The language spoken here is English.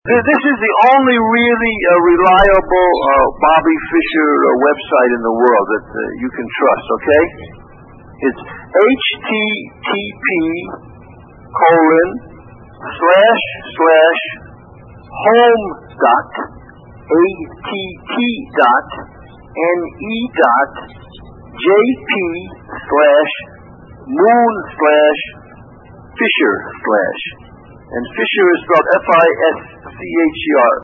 This is the only really reliable Bobby Fischer website in the world that you can trust, okay? It's http://home.att.ne.jp/moon/Fischer/ and Fischer is spelled Fischer.